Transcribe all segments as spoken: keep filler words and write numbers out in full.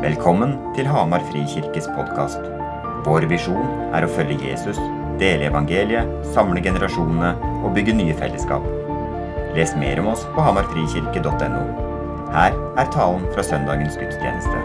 Velkommen til Hamar Frikirkes podcast. Vår visjon er å følge Jesus, dele evangeliet, samle generasjonene og bygge nye fellesskap. Les mer om oss på hamarfrikirke punktum no. Her er talen fra søndagens gudstjeneste.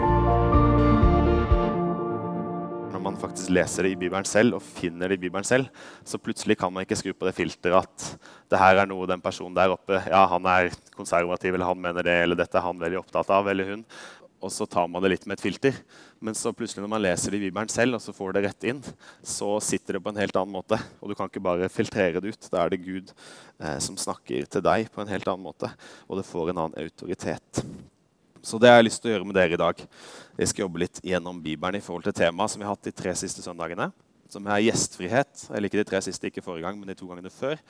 Når man faktisk leser det i Bibelen selv og finner det i Bibelen selv, så plutselig kan man ikke skru på det filteret at det her er noe den personen der oppe, ja, han er konservativ, eller han mener det, eller dette er han veldig opptatt av, eller hun. Og så tar man det litt med et filter. Men så plutselig når man leser det i Bibelen selv, og så får det rett inn, så sitter det på en helt annen måte. Og du kan ikke bare filtrere det ut. Da er det Gud eh, som snakker til deg på en helt annen måte. Og det får en annen autoritet. Så det har jeg lyst til å gjøre med dere i dag. Jeg skal jobbe litt gjennom Bibelen i forhold til temaet som vi har hatt de tre siste søndagene. Som er gjestfrihet. Eller ikke de tre siste, ikke forrige gang, men de to gangene før.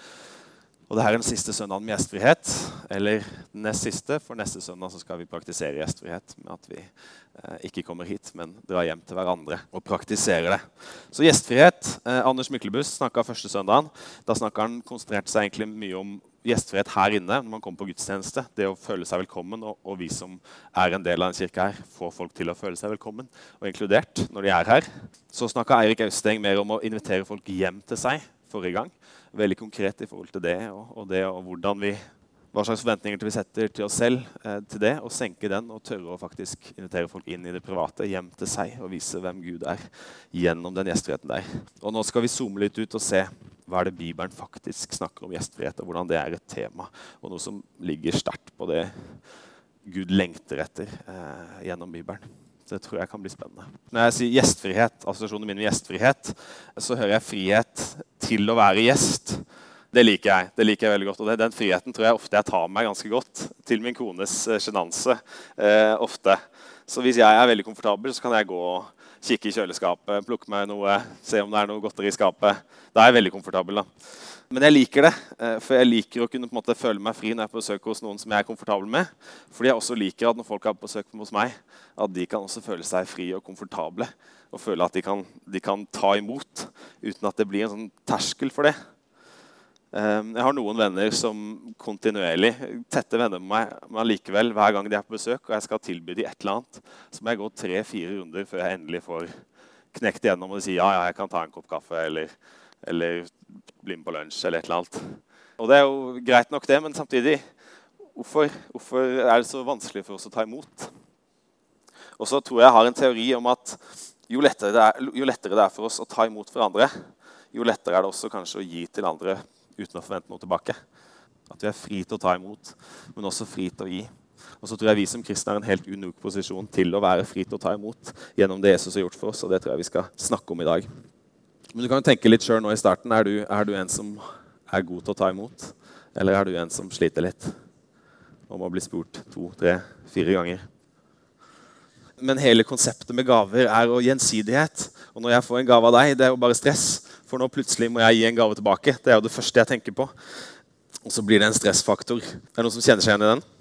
Og det her er den siste søndagen med gjestfrihet, eller den nest siste, for neste søndag så skal vi praktisere gjestfrihet med at vi eh, ikke kommer hit, men drar hjem til hverandre og praktiserer det. Så gjestfrihet, eh, Anders Myklebust snakket første søndagen, da snakket han konsentrert seg egentlig mye om gjestfrihet her inne når man kommer på gudstjeneste, det å føle seg velkommen, og, og vi som er en del av en kirke her, får folk til å føle seg velkommen og inkludert når de er her. Så snakket Eirik Austeng mer om å invitere folk hjem til seg forrige gang. Veldig konkret i forhold til det, og, og det, og hvordan vi, hva slags forventninger vi setter til oss selv eh, til det, og senke den, og tørre å faktisk invitere folk inn i det private, hjem til seg, og vise hvem Gud er gjennom den gjestfriheten der. Og nå skal vi zoome litt ut og se hva er det Bibelen faktisk snakker om gjestfrihet, og hvordan det er et tema, og noe som ligger sterkt på det Gud lengter etter eh, gjennom Bibelen. Det tror jeg kan bli spennende. Når jeg sier gjestfrihet, assosiasjonen min med gjestfrihet, så hører jeg frihet til å være gjest. Det liker jeg. Det liker jeg veldig godt. Og det, den friheten tror jeg ofte jeg tar meg ganske godt til min kones sjenanse. Eh, ofte. Så hvis jeg er veldig komfortabel, så kan jeg gå og kikke i kjøleskapet, plukke meg noe, se om det er noe godteri i skapet. Da er jeg veldig komfortabel da. Men jeg liker det, for jeg liker å kunne på en måte føle meg fri når jeg er på besøk hos noen som jeg er komfortabel med. Fordi jeg også liker at når folk er på besøk hos meg, at de kan også føle seg fri og komfortable. Og føle at de kan, de kan ta imot, uten at det blir en sånn terskel for det. Jeg har noen venner som kontinuerlig, tette venner med meg, men likevel hver gang de er på besøk, og jeg skal tilby de et eller annet, så må jeg gå tre-fire runder før jeg endelig får knekt igjennom og si ja, ja, jeg kan ta en kopp kaffe, eller... eller bli med på lunsj eller et eller annet. Og det er jo greit nok det, men samtidig, hvorfor, hvorfor er det så vanskelig for oss å ta imot? Og så tror jeg jeg har en teori om at jo lettere det er, jo lettere det er for oss å ta imot for andre, jo lettere er det også kanskje å gi til andre uten å forvente noe tilbake. At vi er fri til å ta imot, men også fri til å gi. Og så tror jeg vi som kristne er en helt unik posisjon til å være fri til å ta imot gjennom det Jesus har gjort for oss, og det tror jeg vi skal snakke om i dag. Men du kan jo tenke litt selv nå i starten. Er du, er du en som er god til å ta imot? Eller er du en som sliter litt? Om å bli spurt to, tre, fire ganger. Men hele konseptet med gaver er jo gjensidighet. Og når jeg får en gave av deg, det er jo bare stress. For nå plutselig må jeg gi en gave tilbake. Det er jo det første jeg tenker på. Og så blir det en stressfaktor. Er det noen som kjenner seg igjen i den?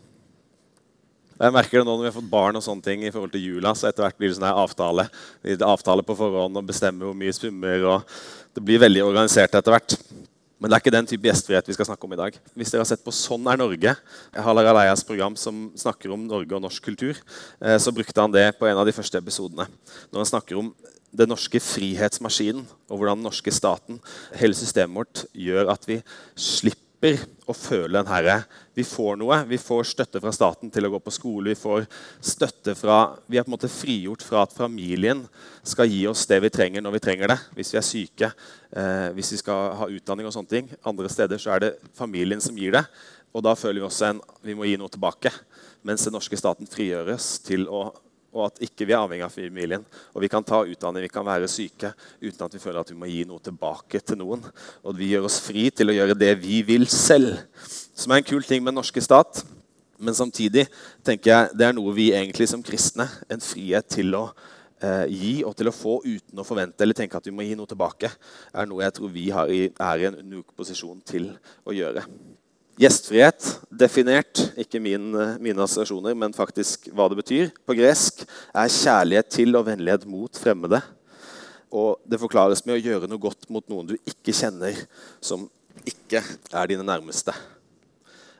Jeg merker det nå når vi har fått barn og sånne ting i forhold til jula, så etter hvert blir det sånn her avtale. Vi avtaler på forhånd og bestemmer hvor mye svømmer, og det blir veldig organisert etter hvert. Men det er ikke den type gjestfrihet vi skal snakke om i dag. Hvis dere har sett på Sånn er Norge, Hallar Aleias program som snakker om Norge og norsk kultur, så brukte han det på en av de første episodene. Når han snakker om den norske frihetsmaskinen, og hvordan den norske staten, hele systemet vårt, gjør at vi slipper å føle den herre. Vi får noe, vi får støtte fra staten til å gå på skole, vi får støtte fra, vi er på en måte frigjort fra at familien skal gi oss det vi trenger når vi trenger det, hvis vi er syke, eh, hvis vi skal ha utdanning og sånne ting. Andre steder så er det familien som gir det, og da føler vi også en, vi må gi noe tilbake, mens den norske staten frigjøres til å og at ikke vi er avhengig av familien, og vi kan ta utdanning, vi kan være syke, uten at vi føler at vi må gi noe tilbake til noen, og vi gjør oss fri til å gjøre det vi vil selv, som er en kul ting med den norske stat, men samtidig tenker jeg det er noe vi egentlig som kristne, en frihet til å eh, gi og til å få uten å forvente, eller tenke at vi må gi noe tilbake, er noe jeg tror vi har i, er i en unik posisjon til å gjøre. Gjestfrihet, definert, ikke min, mine assosiasjoner, men faktisk hva det betyr på gresk, er kjærlighet til og vennlighet mot fremmede. Og det forklares med å gjøre noe godt mot noen du ikke kjenner, som ikke er dine nærmeste.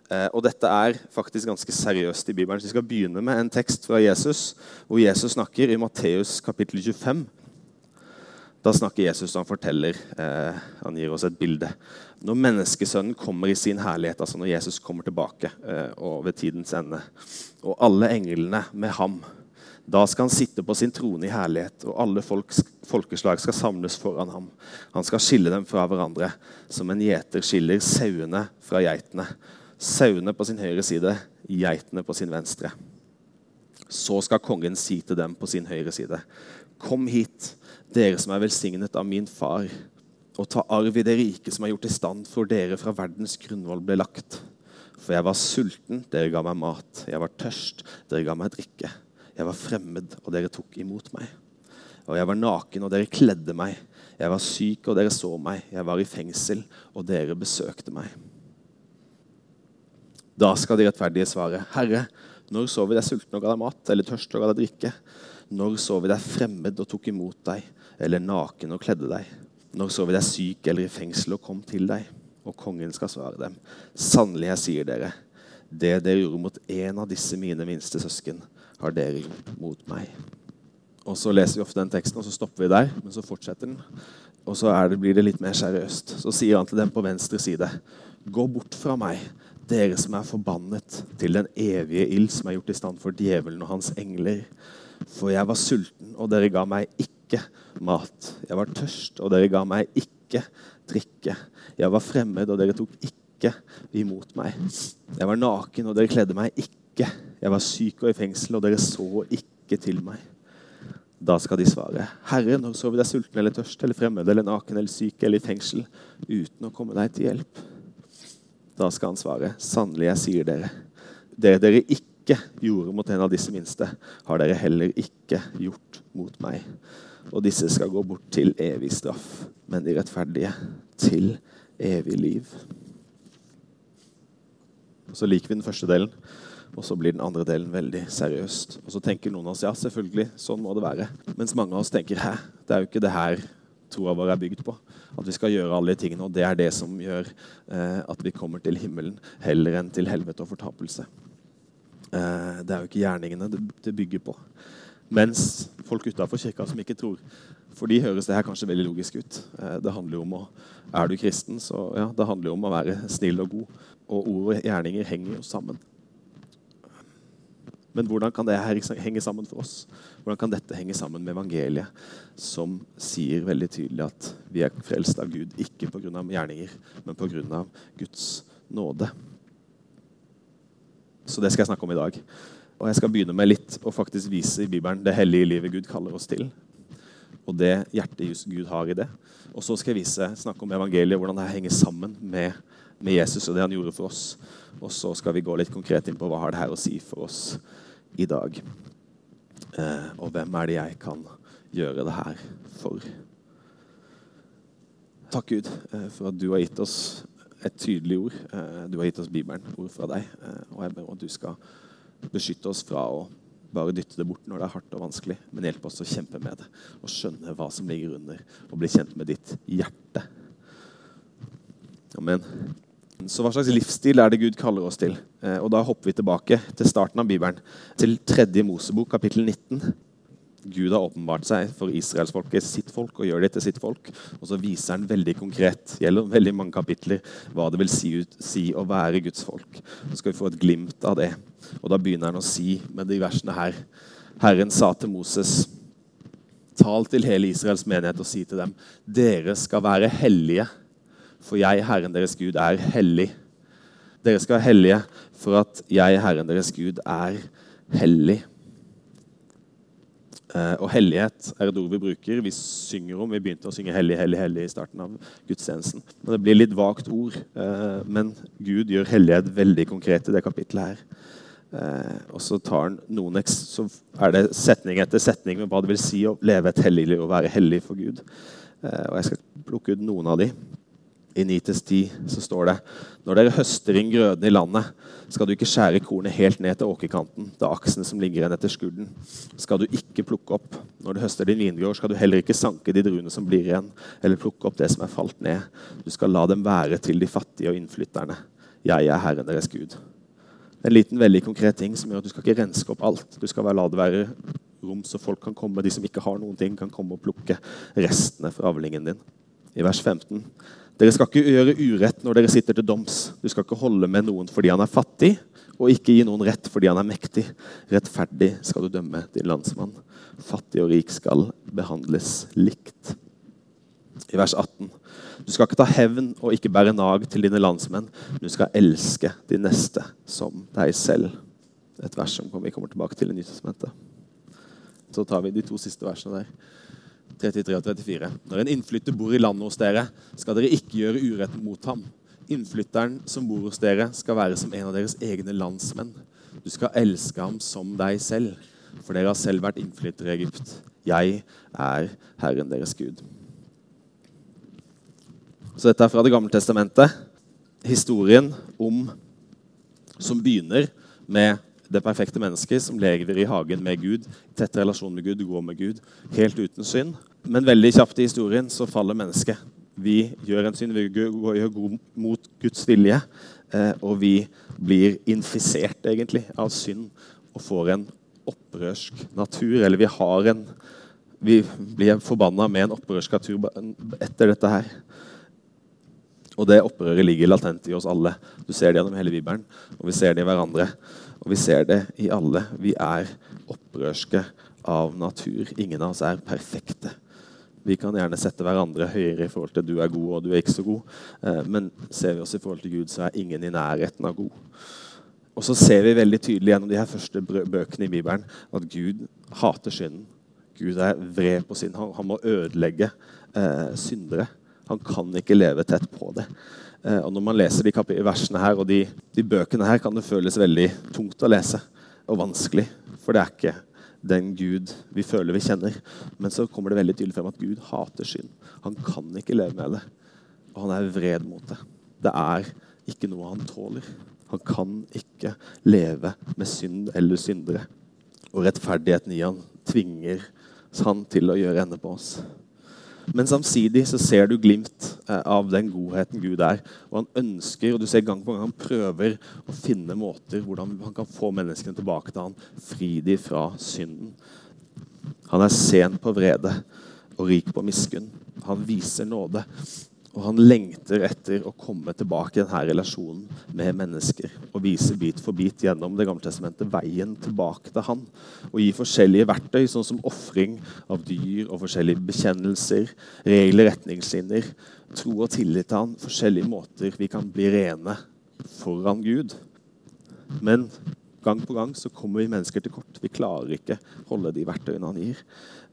Eh, og dette er faktisk ganske seriøst i Bibelen. Så vi skal begynne med en tekst fra Jesus, hvor Jesus snakker i Matteus kapittel tjuefem. Da snakker Jesus og han forteller, eh, han gir oss et bilde. Når menneskesønnen kommer i sin herlighet, altså når Jesus kommer tilbake eh, og ved tidens ende, og alle englene med ham, da skal han sitte på sin trone i herlighet, og alle folks, folkeslag skal samles foran ham. Han skal skille dem fra hverandre, som en gjeter skiller sauene fra geitene. Sauene på sin høyre side, geitene på sin venstre. Så skal kongen si til dem på sin høyre side, kom hit, dere som er velsignet av min far, og ta arv i det rike som er gjort i stand for dere fra verdens grunnvoll ble lagt. For jeg var sulten, dere ga meg mat. Jeg var tørst, dere ga meg drikke. Jeg var fremmed, og dere tok imot meg. Og jeg var naken, og dere kledde meg. Jeg var syk, og dere så meg. Jeg var i fengsel, og dere besøkte meg. Da skal de rettferdige svare, Herre, når så vi deg sulten og ga deg mat, eller tørst og ga deg drikke? Når så vi deg fremmed og tok imot deg, eller naken og kledde deg? Når så vi deg syk eller i fengsel og kom til deg? Og kongen skal svare dem, sannelig jeg sier dere, det dere gjorde mot en av disse mine minste søsken, har dere gjort mot meg. Og så leser vi ofte den teksten, og så stopper vi der, men så fortsetter den. Og så er det, blir det litt mer seriøst. Så sier han til dem på venstre side, gå bort fra meg, dere som er forbannet til den evige ild som er gjort i stand for djevelen og hans engler. For jeg var sulten, og dere ga meg ikke mat. Jeg var tørst, og dere ga meg ikke drikke. Jeg var fremmed, og dere tok ikke imot meg. Jeg var naken, og dere kledde meg ikke. Jeg var syk og i fengsel, og dere så ikke til meg. Da skal de svare, Herre, når så vi deg sulten eller tørst, eller fremmed, eller naken, eller syk, eller i fengsel, uten å komme deg til hjelp? Da skal han svare, sannelig jeg sier dere, det dere ikke gjorde mot en av disse minste, har dere heller ikke gjort mot meg. Og disse skal gå bort til evig straff, men de rettferdige til evig liv. Så liker vi den første delen, og så blir den andre delen veldig seriøst. Og så tenker noen av oss, ja selvfølgelig, sånn må det være. Mens mange av oss tenker, hæ, det er jo ikke det her troa vår er bygd på. At vi skal gjøre alle tingene, og det er det som gjør eh, at vi kommer til himmelen heller enn til helvete og fortapelse. Eh, det er jo ikke gjerningene det, det bygger på. Mens folk utenfor kirka som ikke tror, for de høres det her kanskje veldig logisk ut. Eh, det handler jo om å, er du kristen, så ja, det handler jo om å være snill og god. Og ord og gjerninger henger jo sammen. Men hvordan kan det her henge sammen for oss? Hvordan kan dette henge sammen med evangeliet, som sier veldig tydelig at vi er frelst av Gud, ikke på grunn av gjerninger, men på grunn av Guds nåde? Så det skal jeg snakke om i dag. Og jeg skal begynne med litt å faktisk vise i Bibelen det hellige livet Gud kaller oss til, og det hjertet Gud har i det. Og så skal jeg vise, snakke om evangeliet, hvordan det henger sammen med, med Jesus og det han gjorde for oss. Og så skal vi gå litt konkret inn på hva har det her å si for oss i dag. Eh, og hvem er det jeg kan gjøre det her for? Takk Gud eh, for at du har gitt oss et tydelig ord. Eh, du har gitt oss Bibelen, ord fra deg. Eh, og jeg ber om at du skal beskytte oss fra å bare dytte det bort når det er hardt og vanskelig, men hjelpe oss å kjempe med det og skjønne hva som ligger under, og bli kjent med ditt hjerte. Amen. Så hva slags livsstil er det Gud kaller oss til? Eh, og da hopper vi tilbake til starten av Bibelen, til tredje Mosebok, kapittel nitten. Gud har åpenbart seg for Israelsfolket, sitt folk, og gjør det til sitt folk. Og så viser han veldig konkret, gjelder veldig mange kapitler, hva det vil si, ut, si å være Guds folk. Så skal vi få et glimt av det. Og da begynner han å si med de versene her. Herren sa til Moses, tal til hele Israels menighet og si til dem, dere skal være hellige, for jeg, Herren deres Gud, er hellig. Dere skal være hellige, for at jeg, Herren deres Gud, er hellig. Eh, og hellighet er et ord vi bruker. Vi synger om, vi begynte å synge hellig, hellig, hellig i starten av gudstjenesten. Men det blir litt vagt ord, eh, men Gud gjør hellighet veldig konkret i det kapitlet her. Eh, og så tar han noen, så er det setning etter setning med hva det vil si å leve et hellig liv og være hellig for Gud. Eh, og jeg skal plukke ut noen av de. I ni til ti så står det, når dere høster inn grøden i landet, skal du ikke skjære kornet helt ned til åkerkanten, det aksene som ligger igjen etter skurden. Skal du ikke plukke opp. Når du høster din vingård, skal du heller ikke sanke de druene som blir igjen, eller plukke opp det som er falt ned. Du skal la dem være til de fattige og innflytterne. jeg er Herren deres Gud. En liten, veldig konkret ting som gjør at du skal ikke renske opp alt. Du skal la det være rom så folk kan komme, de som ikke har noen ting, kan komme og plukke restene fra avlingen din. I vers femten. Dere skal ikke gjøre urett når dere sitter til doms. Du skal ikke holde med noen fordi han er fattig, og ikke gi noen rett fordi han er mektig. Rettferdig skal du dømme din landsmann. Fattig og rik skal behandles likt. I vers atten. Du skal ikke ta hevn og ikke bære nag til dine landsmenn. Du skal elske de neste som deg selv. Et vers som vi kommer tilbake til i Nytestamentet. Så tar vi de to siste versene der. trettitre og trettifire. Når en innflytter bor i landet hos dere, skal dere ikke gjøre urett mot ham. Innflytteren som bor hos dere skal være som en av deres egne landsmenn. Du skal elske ham som deg selv, for dere har selv vært innflyttere i Egypt. Jeg er Herren deres Gud. Så dette er fra det gamle testamentet. Historien om, som begynner med det perfekte mennesket som lever i hagen med Gud, tett relasjon med Gud, går med Gud, helt uten synd. Men veldig kjapt i historien så faller mennesket. Vi gjør en synd, vi gjør god mot Guds vilje, og vi blir infisert egentlig av synd og får en opprørsk natur, eller vi har en, vi blir forbannet med en opprørsk natur etter dette her. Og det opprøret ligger latent i oss alle. Du ser det gjennom hele Bibelen, og vi ser det i hverandre. Og vi ser det i alle. Vi er opprørske av natur. Ingen av oss er perfekte. Vi kan gjerne sette hverandre høyere i forhold til du er god og du er ikke så god. Men ser vi oss i forhold til Gud, så er ingen i nærheten av god. Og så ser vi veldig tydelig gjennom de her første bøkene i Bibelen at Gud hater synden. Gud er vred på synd. Han, han må ødelegge eh, syndere. Han kan ikke leve tett på det. Eh, og når man leser de versene her, og de, de bøkene her, kan det føles veldig tungt å lese, og vanskelig, for det er ikke den Gud vi føler vi kjenner. Men så kommer det veldig tydelig frem at Gud hater synd. Han kan ikke leve med det, og han er vred mot det. Det er ikke noe han tåler. Han kan ikke leve med synd eller syndere. Og rettferdigheten i han tvinger han til å gjøre ende på oss. Men samtidig så ser du glimt eh, av den godheten Gud er. Og han ønsker, og du ser gang på gang, han prøver å finne måter hvordan han kan få menneskene tilbake til han, fri de fra synden. Han er sen på vrede og rik på miskunn. Han viser nåde, og han lengter etter å komme tilbake i denne relasjonen med mennesker og vise bit for bit gjennom det gamle testamentet veien tilbake til han og gi forskjellige verktøy, sånn som offring av dyr og forskjellige bekjennelser, regler, retningslinjer, tro og tillit til han, forskjellige måter vi kan bli rene foran Gud. Men gang på gang så kommer vi mennesker til kort. Vi klarer ikke holde de verktøyene han gir.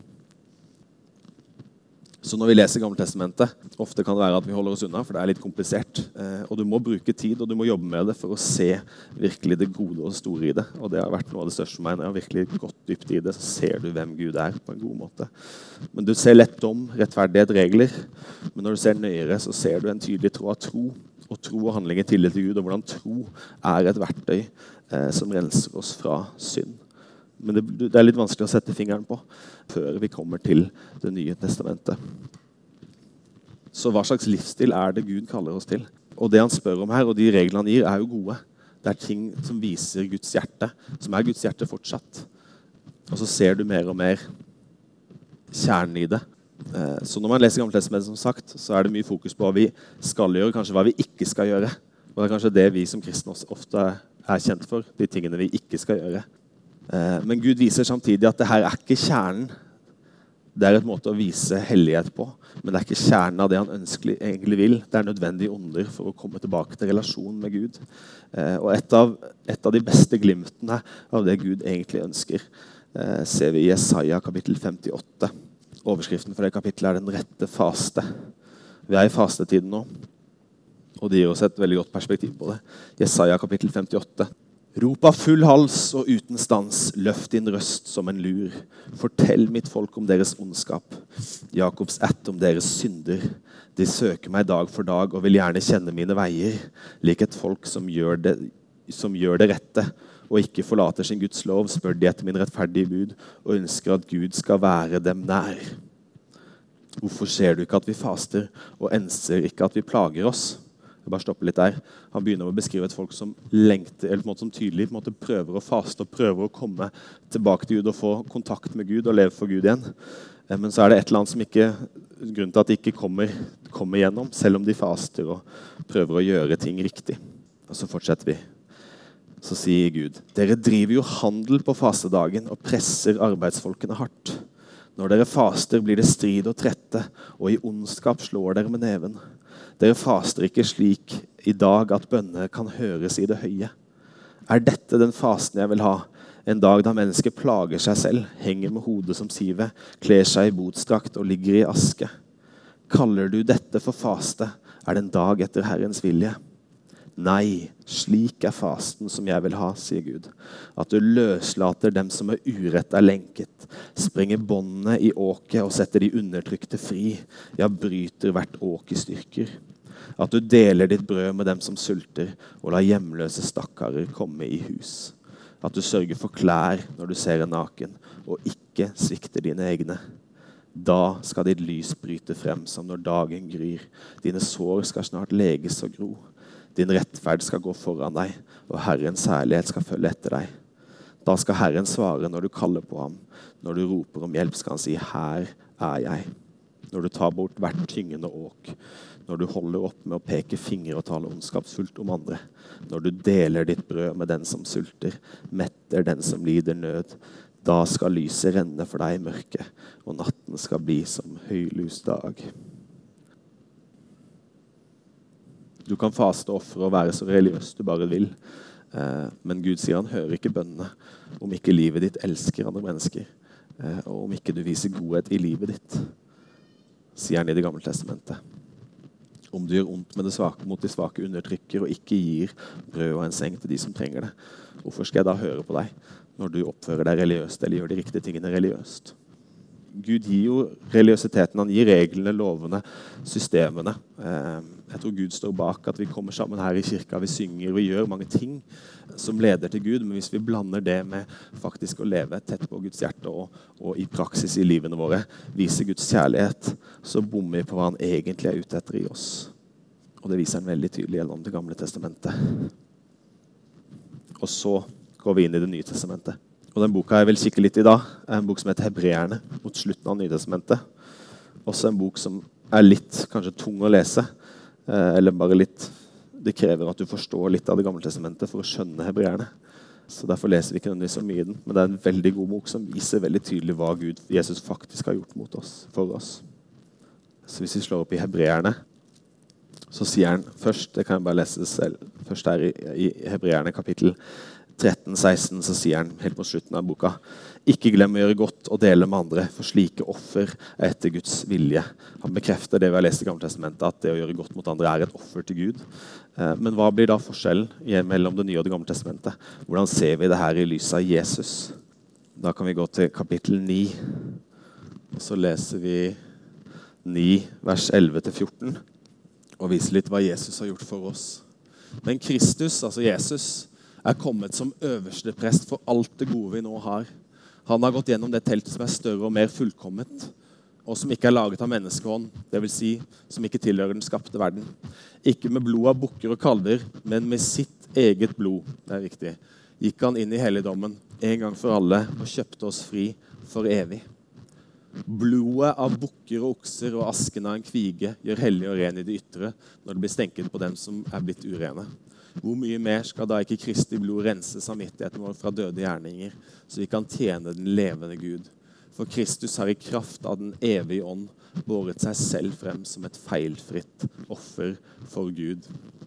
Så når vi leser Gamle testamentet, ofte kan det være at vi holder oss unna, for det er litt komplisert. Eh, og du må bruke tid, og du må jobbe med det for å se virkelig det gode og store i det. Og det har vært noe av det største for meg. Når jeg har virkelig gått dypt i det, så ser du hvem Gud er på en god måte. Men du ser lett dom, rettferdighet, regler. Men når du ser nøyere, så ser du en tydelig tro av tro. Og tro og handling i tillit til Gud, og hvordan tro er et verktøy eh, som renser oss fra synd. Men det, det er litt vanskelig å sette fingeren på før vi kommer til det nye testamentet. Så hva slags livsstil er det Gud kaller oss til? Og det han spør om her, og de reglene han gir, er jo gode. Det er ting som viser Guds hjerte, som er Guds hjerte fortsatt. Og så ser du mer og mer kjernen i det. Så når man leser Gamle testamentet, som sagt, så er det mye fokus på hva vi skal gjøre, kanskje hva vi ikke skal gjøre. Og det er kanskje det vi som kristne ofte er kjent for, de tingene vi ikke skal gjøre. Men Gud viser samtidig at det her er ikke kjernen. Det er et måte å vise hellighet på, men det er ikke kjernen av det han ønskelig, egentlig vil. Det er nødvendige onder for å komme tilbake til relasjonen med Gud. Og et av, et av de beste glimtene av det Gud egentlig ønsker, ser vi i Jesaja kapittel femtiåtte. Overskriften for det kapittelet er den rette faste. Vi er i fastetiden nå, og det gir oss et veldig godt perspektiv på det. Jesaja kapittel femtiåtte. Rop av full hals og uten stans, løft din røst som en lur. Fortell mitt folk om deres ondskap, Jakobs ett om deres synder. De søker meg dag for dag og vil gjerne kjenne mine veier, lik et folk som gjør det, som gjør det rette, og ikke forlater sin Guds lov, spør de etter min rettferdige bud, og ønsker at Gud skal være dem nær. Hvorfor ser du ikke at vi faster, og enser ikke at vi plager oss? Jeg bare stopper litt der. Han begynner med å beskrive et folk som lengter, eller på en måte som tydelig på en måte prøver å faste og prøver å komme tilbake til Gud og få kontakt med Gud og leve for Gud igjen. Men så er det et eller annet som ikke, grunnen til at de ikke kommer, kommer gjennom, selv om de faster og prøver å gjøre ting riktig. Og så fortsetter vi. Så sier Gud, dere driver jo handel på fastedagen og presser arbeidsfolkene hardt. Når dere faster blir det strid og trette, og i ondskap slår dere med neven. Dere faster ikke slik i dag at bønner kan høres i det høye. Er dette den fasten jeg vil ha? En dag da mennesker plager seg selv, henger med hodet som sivet, kler seg i botsdrakt og ligger i aske. Kaller du dette for faste, er det en dag etter Herrens vilje. Nei, slik er fasten som jeg vil ha, sier Gud. At du løslater dem som er urett er lenket, sprenger båndene i åket og setter de undertrykte fri, ja, bryter hvert åk i styrker. At du deler ditt brød med dem som sulter, og lar hjemløse stakkarer komme i hus. At du sørger for klær når du ser en naken, og ikke svikter dine egne. Da skal ditt lys bryte frem som når dagen gryr. Dine sår skal snart leges og gro. Din rettferd skal gå foran deg, og Herrens herlighet skal følge etter deg. Da skal Herren svare når du kaller på ham. Når du roper om hjelp skal han si, her er jeg. Når du tar bort hvert tyngende åk. Når du holder opp med å peke fingre og tale ondskapsfullt om andre. Når du deler ditt brød med den som sulter, metter den som lider nød. Da skal lyset renne for deg i mørket, og natten skal bli som høylys dag. Du kan faste ofre og være så religiøs du bare vil. Eh, men Gud sier han hører ikke bønnene om ikke livet ditt elsker andre mennesker. Eh, og om ikke du viser godhet i livet ditt, sier han i Det gamle testamentet. Om du gjør ondt med det svake, mot de svake undertrykker og ikke gir brød og en seng til de som trenger det. Hvorfor skal jeg da høre på deg når du oppfører deg religiøst eller gjør de riktige tingene religiøst? Gud gir jo religiøsiteten, han gir reglene, lovene, systemene. Jeg tror Gud står bak at vi kommer sammen her i kirka, vi synger, vi gjør mange ting som leder til Gud, men hvis vi blander det med faktisk å leve tett på Guds hjerte og, og i praksis i livene våre, vise Guds kjærlighet, så bommer vi på hva han egentlig er ute etter i oss. Og det viser han veldig tydelig gjennom Det gamle testamentet. Og så går vi inn i Det nye testamentet. Og den boka jeg vil kikke litt i dag, er en bok som heter Hebreerne, mot slutten av Nytestamentet. Også en bok som er litt kanskje tung å lese, eller bare litt, det krever at du forstår litt av Det gamle testamentet for å skjønne Hebreerne. Så derfor leser vi ikke nødvendigvis så mye i den, men det er en veldig god bok som viser veldig tydelig hva Gud, Jesus faktisk har gjort mot oss, for oss. Så hvis vi slår opp i Hebreerne, så sier han først, det kan jeg bare lese selv, først er i, i Hebreerne kapittel tretten seksten, så sier han helt på slutten av boka, ikke glem å gjøre godt og dele med andre, for slike offer er etter Guds vilje. Han bekrefter det vi har lest i Gamle testamentet, at det å gjøre godt mot andre er et offer til Gud. Men hva blir da forskjellen mellom Det nye og Det gamle testamentet? Hvordan ser vi det her i lyset av Jesus? Da kan vi gå til kapittel ni, og så leser vi ni, vers elleve til fjorten, og viser litt hva Jesus har gjort for oss. Men Kristus, altså Jesus, er kommet som øverste prest for alt det gode vi nå har. Han har gått gjennom det teltet som er større og mer fullkomment, og som ikke er laget av menneskehånd, det vil si som ikke tilhører den skapte verden. Ikke med blod av bukker og kalver, men med sitt eget blod, det er viktig, gikk han inn i helligdommen en gang for alle og kjøpte oss fri for evig. Blodet av bukker og okser og asken av en kvige gjør hellig og ren i det ytre når det blir stenket på dem som er blitt urene. Hvor mye mer skal da ikke Kristi blod rense samvittigheten vår fra døde gjerninger, så vi kan tjene den levende Gud? For Kristus har i kraft av den evige ånd båret seg selv frem som et feilfritt offer for Gud.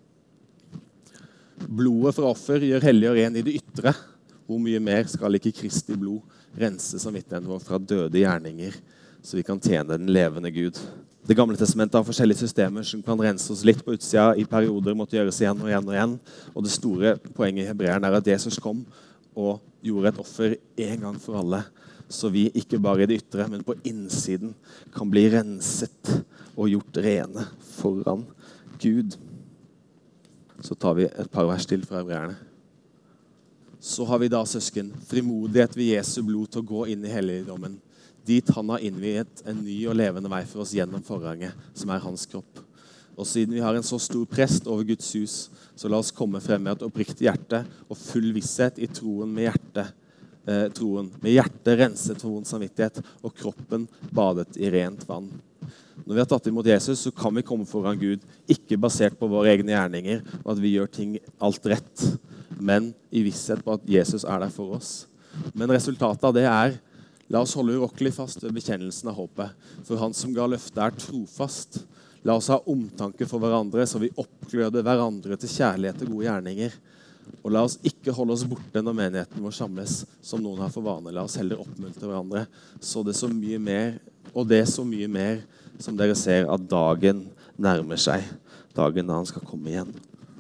Blodet for offer gjør hellig og ren i det ytre. Hvor mye mer skal ikke Kristi blod rense samvittigheten vår fra døde gjerninger, så vi kan tjene den levende Gud? Det gamle testamentet har forskjellige systemer som kan rense oss litt på utsida, i perioder måtte gjøres igjen og igjen og igjen. Og det store poenget i Hebreeren er at Jesus kom og gjorde et offer en gang for alle, så vi ikke bare i det ytre, men på innsiden kan bli renset og gjort rene foran Gud. Så tar vi et par vers til fra Hebreerne. Så har vi da, søsken, frimodighet ved Jesu blod til å gå inn i helligdommen, dit han har innviet en ny og levende vei for oss gjennom forhenget, som er hans kropp. Og siden vi har en så stor prest over Guds hus, så la oss komme frem med et oppriktig hjerte og full visshet i troen med hjertet. Eh, troen med hjertet renset for vond samvittighet og kroppen badet i rent vann. Når vi har tatt imot Jesus, så kan vi komme foran Gud, ikke basert på våre egne gjerninger og at vi gjør ting alt rett, men i visshet på at Jesus er der for oss. Men resultatet av det er, la oss holde urokkelig fast ved bekjennelsen av håpet, for han som ga løftet er trofast. La oss ha omtanke for hverandre, så vi oppgløder hverandre til kjærlighet og gode gjerninger. Og la oss ikke holde oss borte når menigheten vår samles, som noen har for vane. La oss heller oppmuntre hverandre, så det så mye mer, og det så mye mer, som dere ser at dagen nærmer seg, dagen da han skal komme igjen.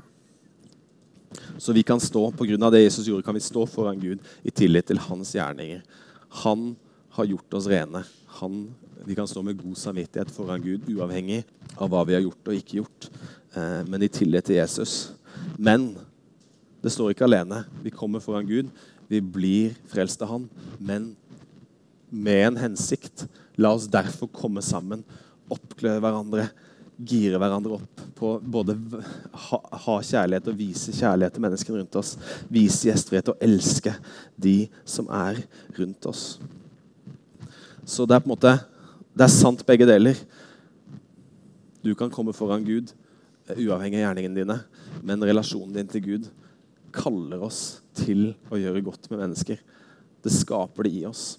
Så vi kan stå, på grunn av det Jesus gjorde, kan vi stå foran Gud i tillit til hans gjerninger. Han har gjort oss rene. Han, vi kan stå med god samvittighet foran Gud, uavhengig av hva vi har gjort og ikke gjort, eh, men i tillit til Jesus. Men det står ikke alene. Vi kommer foran Gud, vi blir frelst av han, men med en hensikt. La oss derfor komme sammen, oppgløde hverandre, gire hverandre opp på både ha, ha kjærlighet og vise kjærlighet til menneskene rundt oss, vise gjestfrihet og elske de som er rundt oss. Så det er på en måte, det er sant begge deler. Du kan komme foran Gud, uavhengig av gjerningene dine, men relasjonen din til Gud kaller oss til å gjøre godt med mennesker. Det skaper det i oss.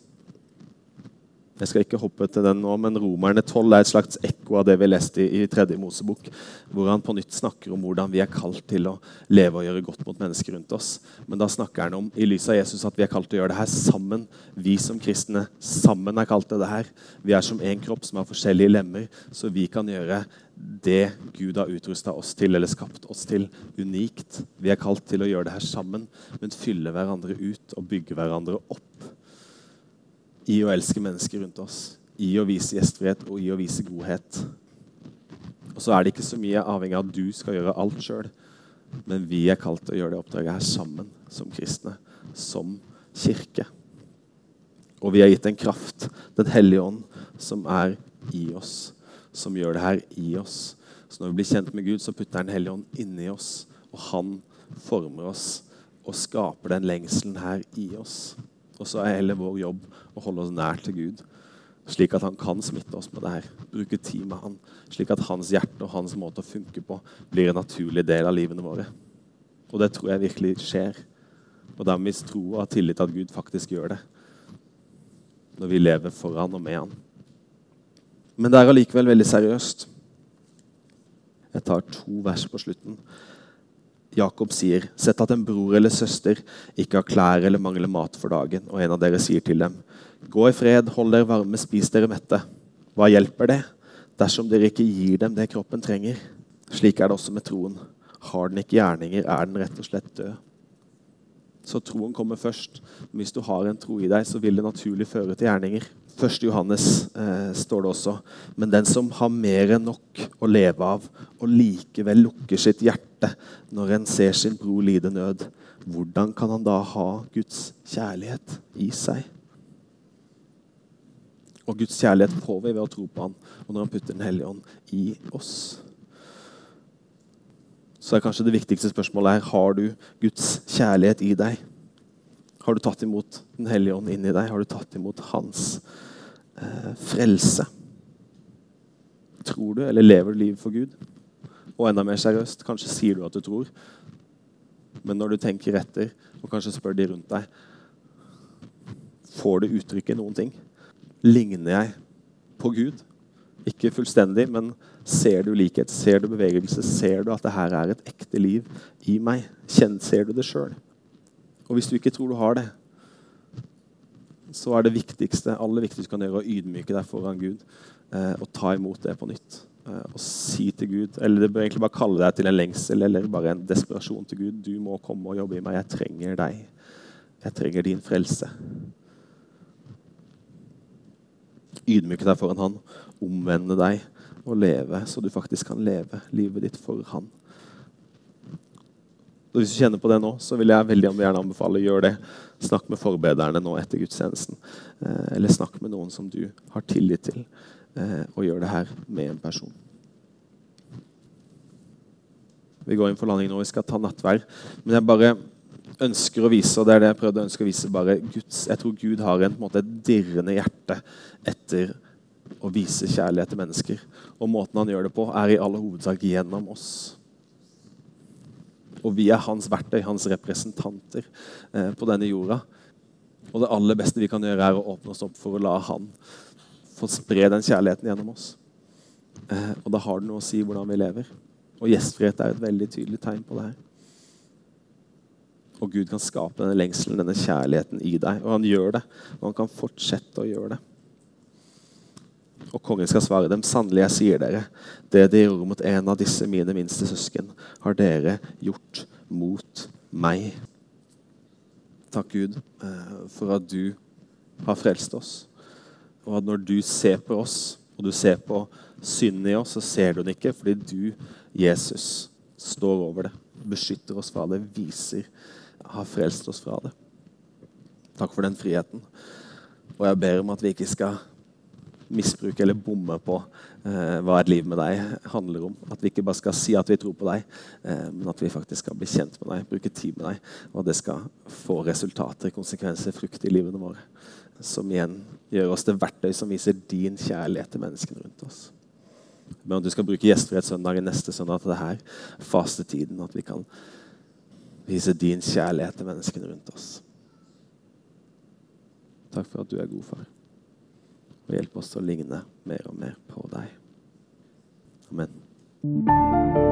Jeg skal ikke hoppe til den nå, men Romerne tolv er et slags ekko av det vi leste i, i tredje Mosebok, hvor han på nytt snakker om hvordan vi er kalt til å leve og gjøre godt mot mennesker rundt oss. Men da snakker han om, i lys av Jesus, at vi er kalt til å gjøre det her sammen. Vi som kristne sammen er kalt til det her. Vi er som en kropp som har forskjellige lemmer, så vi kan gjøre det Gud har utrustet oss til, eller skapt oss til, unikt. Vi er kalt til å gjøre det her sammen, men fylle hverandre ut og bygge hverandre opp. I å elske mennesker rundt oss, i å vise gjestfrihet og i å vise godhet. Og så er det ikke så mye avhengig av at du skal gjøre alt selv, men vi er kalt til å gjøre det oppdraget her sammen, som kristne, som kirke. Og vi har gitt en kraft, den hellige ånd, som er i oss, som gjør det her i oss. Så når vi blir kjent med Gud, så putter den hellige ånd inni oss, og han former oss og skaper den lengselen her i oss. Og så er hele vår jobb å holde oss nær til Gud, slik at han kan smitte oss med det her. Bruke tid med han, slik at hans hjerte og hans måte å funke på blir en naturlig del av livene våre. Og det tror jeg virkelig skjer. Og da må vi tro og ha tillit til at Gud faktisk gjør det, når vi lever for han og med han. Men det er allikevel veldig seriøst. Jeg tar to vers på slutten. Jakob sier, sett at en bror eller søster ikke har klær eller mangler mat for dagen, og en av dere sier til dem, gå i fred, hold dere varme, spis dere mette. Hva hjelper det, dersom dere ikke gir dem det kroppen trenger? Slik er det også med troen. Har den ikke gjerninger, er den rett og slett død. Så troen kommer først. Men hvis du har en tro i deg, så vil det naturlig føre til gjerninger. Første Johannes eh, står det også, men den som har mer enn nok å leve av, og likevel lukker sitt hjerte når en ser sin bror lide nød, hvordan kan han da ha Guds kjærlighet i seg? Og Guds kjærlighet får vi ved å tro på han, og når han putter den hellige ånd i oss. Så er kanskje det viktigste spørsmålet her, har du Guds kjærlighet i deg? Har du tatt imot den hellige ånd inn i deg? Har du tatt imot hans eh, frelse? Tror du, eller lever du liv for Gud? Og enda mer seriøst, kanskje sier du at du tror, men når du tenker etter, og kanskje spør de rundt deg, får du uttrykke noen ting? Ligner jeg på Gud? Ikke fullstendig, men ser du likhet, ser du bevegelse, ser du at det her er et ekte liv i meg? Kjenn, ser du det selv? Og hvis du ikke tror du har det, så er det viktigste, aller viktigste du kan gjøre, å ydmyke deg foran Gud, eh, og ta imot det på nytt. Eh, og si til Gud, eller det bør egentlig bare kalle deg til en lengsel, eller bare en desperasjon til Gud. Du må komme og jobbe i meg, jeg trenger deg. Jeg trenger din frelse. Ydmyke deg foran han, omvende deg og leve, så du faktisk kan leve livet ditt for han. Og hvis du kjenner på det nå, så vil jeg veldig gjerne anbefale å gjøre det. Snakk med forbederne nå etter gudstjenesten. Eh, eller snakk med noen som du har tillit til, eh, og gjør det her med en person. Vi går inn for landing nå, vi skal ta nattverd. Men jeg bare ønsker å vise, og det er det jeg prøvde å ønske å vise, bare Guds, jeg tror Gud har en, på en måte, et dirrende hjerte etter å vise kjærlighet til mennesker. Og måten han gjør det på er i alle hovedsak gjennom oss. Og vi er hans verktøy, hans representanter eh, på denne jorda. Og det aller beste vi kan gjøre er å åpne oss opp for å la han få spre den kjærligheten gjennom oss. Eh, og da har det noe å si hvordan vi lever. Og gjestfrihet er et veldig tydelig tegn på det her. Og Gud kan skape denne lengselen, denne kjærligheten i deg. Og han gjør det, og han kan fortsette å gjøre det. Og kongen skal svare dem, sannelig jeg sier dere, det de gjorde mot en av disse mine minste søsken, har dere gjort mot meg. Takk Gud for at du har frelst oss. Og at når du ser på oss, og du ser på synden i oss, så ser du den ikke, fordi du, Jesus, står over det, beskytter oss fra det, viser, har frelst oss fra det. Takk for den friheten. Og jeg ber om at vi ikke skal misbruke eller bomme på eh, hva et liv med deg handler om. At vi ikke bare skal si at vi tror på deg, eh, men at vi faktisk skal bli kjent med deg, bruke tid med deg, og at det skal få resultater, konsekvenser, frukt i livene våre, som igjen gjør oss det verktøy som viser din kjærlighet til menneskene rundt oss. Men at du skal bruke gjestfrihet søndagen neste søndag til det her, fastetiden, at vi kan vise din kjærlighet til menneskene rundt oss. Takk for at du er god, far. Og hjelp oss til å ligne mer og mer på deg. Amen.